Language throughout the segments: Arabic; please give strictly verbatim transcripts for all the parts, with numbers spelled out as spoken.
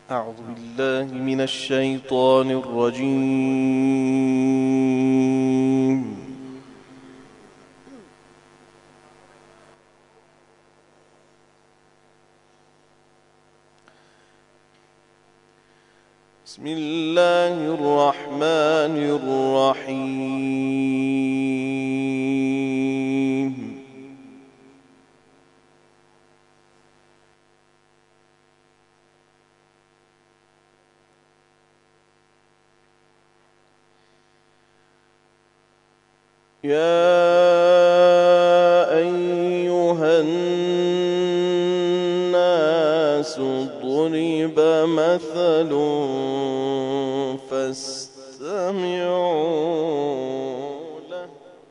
أعوذ بالله من الشيطان الرجيم. بسم الله الرحمن الرحيم. يا أيها الناس ضرب مثل فاستمعوا له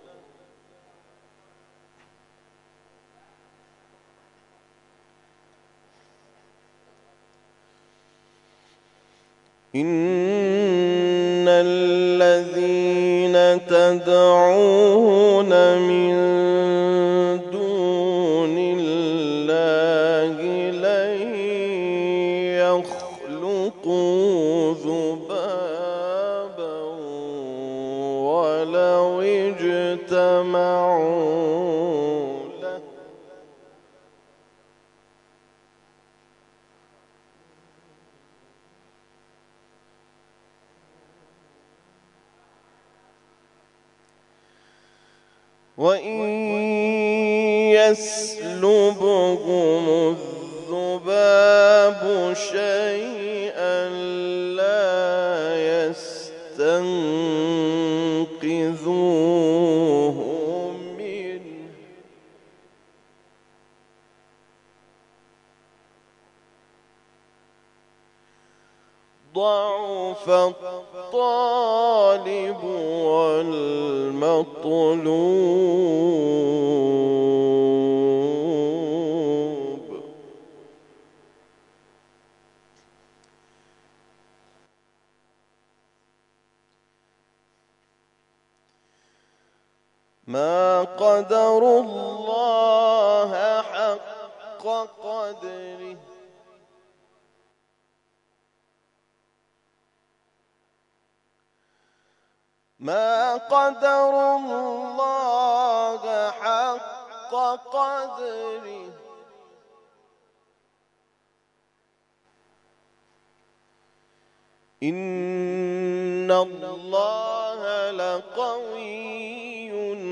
إن الذين تدعون من دون الله لن يخلقوا ذبابا ولو اجتمعوا له وإن يسلبهم الذباب شيئا لا يستنقذوه منه ضعف الطالب والمطلوب. ما قدروا الله حق قدره ما قدروا الله حق قدره إن الله لقوي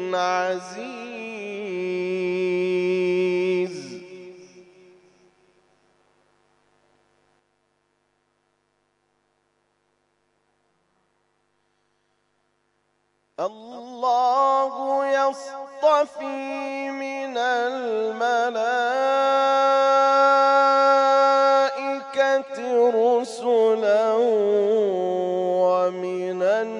عزيز. الله يصطفي من الملائكة رسلا ومن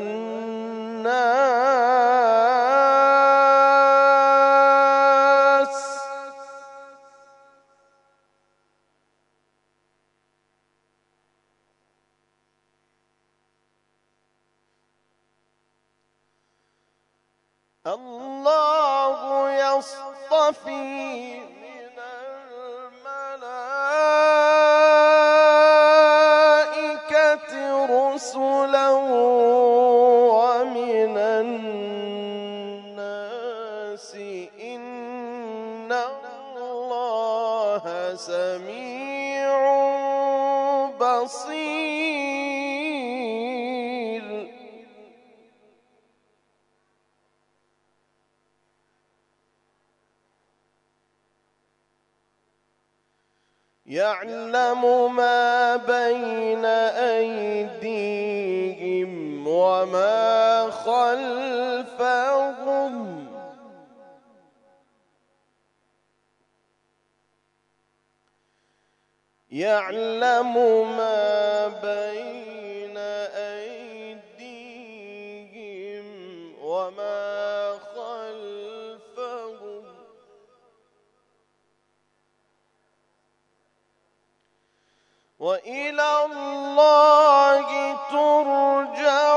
الناس الله يصطفي من الملائكة رسلا ومن الناس إن الله سميع بصير. يعلم ما بين أيديهم وما خلفهم يعلم ما بين أيديهم وما خلفهم وإلى الله ترجع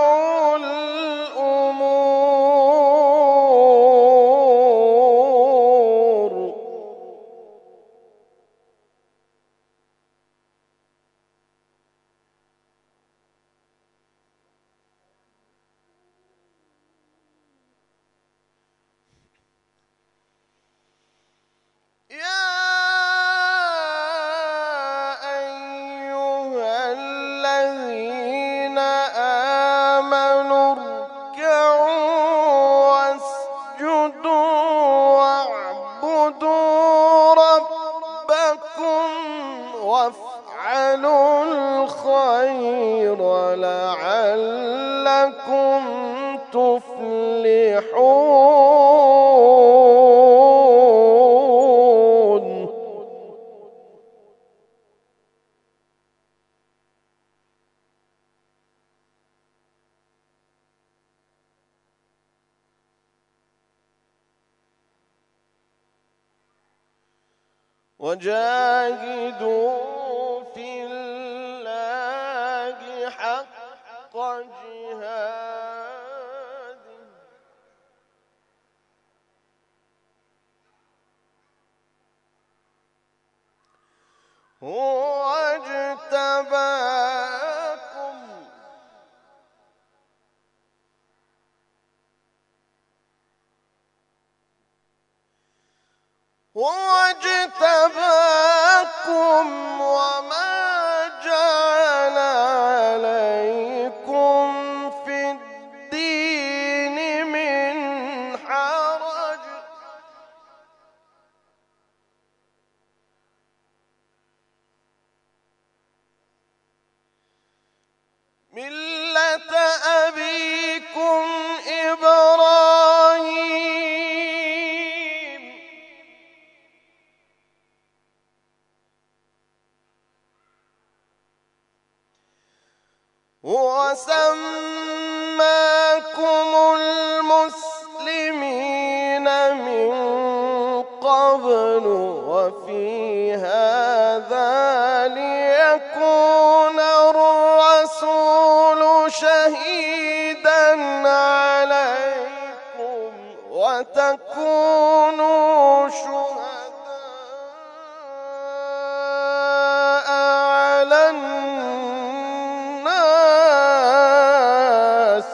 الأمور. وافعلوا الخير لعلكم تفلحون. وجاهدوا في الله حق جهاده هو اجتباكم هو اجتباكم وما جعل عليكم في الدين من حرج ملة أبيكم إبراهيم وسماكم المسلمين من قبل وفي هذا ليكون الرسول شهيدا عليكم وتكونوا شهداء على الناس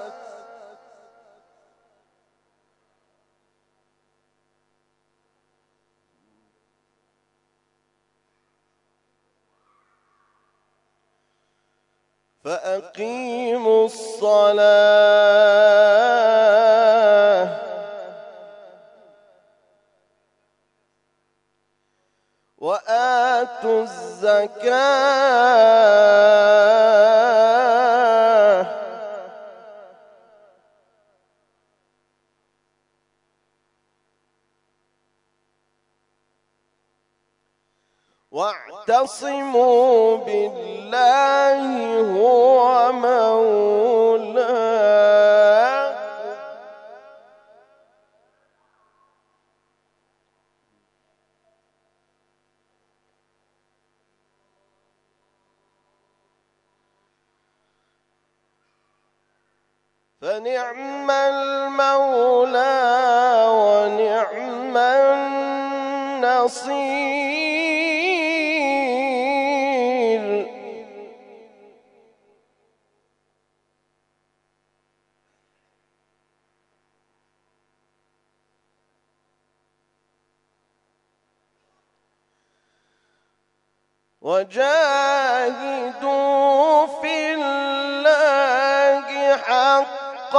فأقيموا الصلاة وآتوا الزكاة واعتصموا بالله هو مولاكم فنعم المولى ونعم النصير. وجاهدوا في الله حق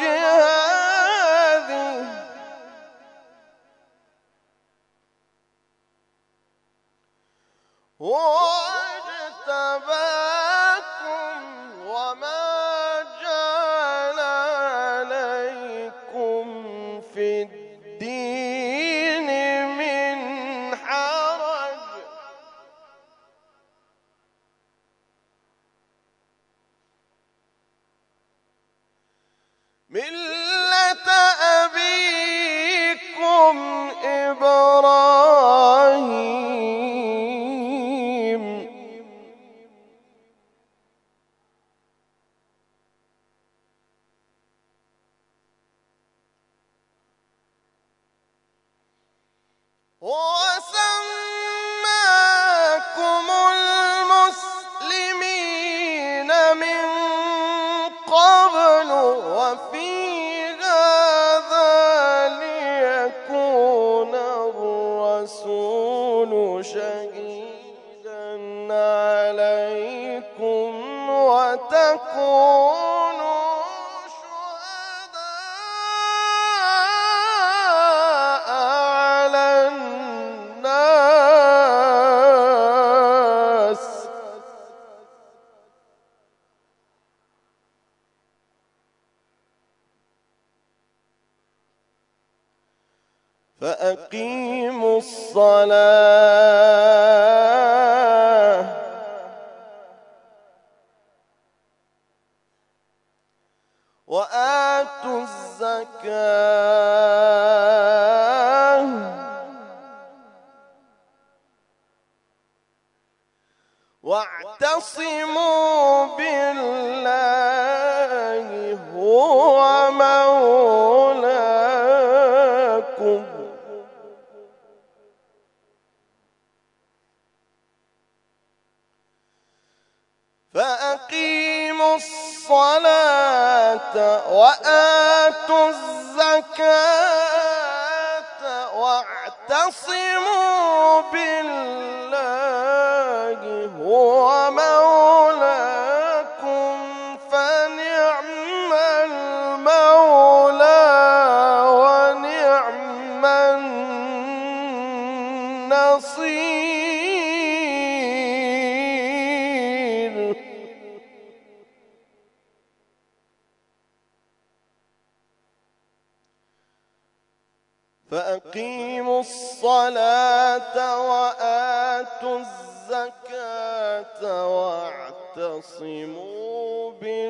جهاده هو اجتباكم وما جعل عليكم في الدين من حرج ملة أبيكم إبراهيم وسماكم المسلمين من قبل وفي هذا ليكون الرسول شهيدا عليكم وتكونوا شهداء على الناس فأقيموا الصلاة وآتوا الزكاة واعتصموا بالله هو مولاكم فأقيموا الصلاة وآتوا الزكاة واعتصموا بالله هو مولاكم فنعم المولى ونعم النصير. فأقيموا الصلاة وآتوا الزكاة واعتصموا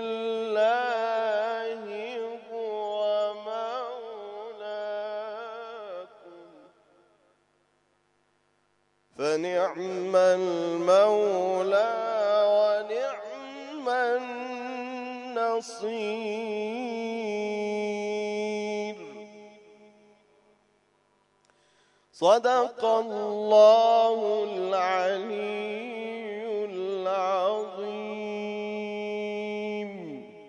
بالله هو مولاكم فنعم المولى ونعم النصير. صدق الله العليم.